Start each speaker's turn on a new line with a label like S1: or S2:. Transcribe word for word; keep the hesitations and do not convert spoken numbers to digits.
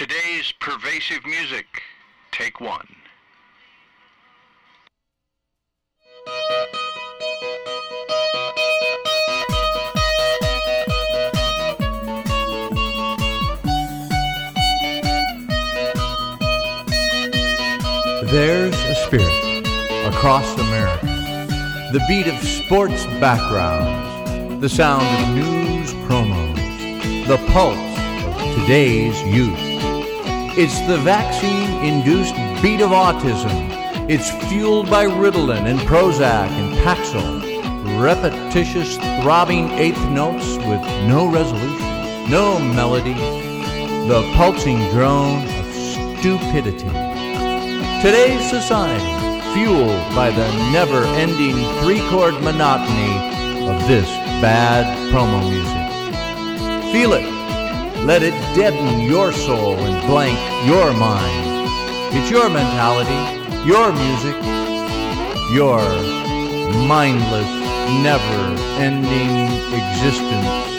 S1: Today's pervasive music, take one.
S2: There's a spirit across America, the beat of sports backgrounds, the sound of news promos, the pulse of today's youth. It's the vaccine-induced beat of autism. It's fueled by Ritalin and Prozac and Paxil, repetitious, throbbing eighth notes with no resolution, no melody, the pulsing drone of stupidity. Today's society, fueled by the never-ending three-chord monotony of this bad promo music. Feel it. Let it deaden your soul and blank your mind. It's your mentality, your music, your mindless, never-ending existence.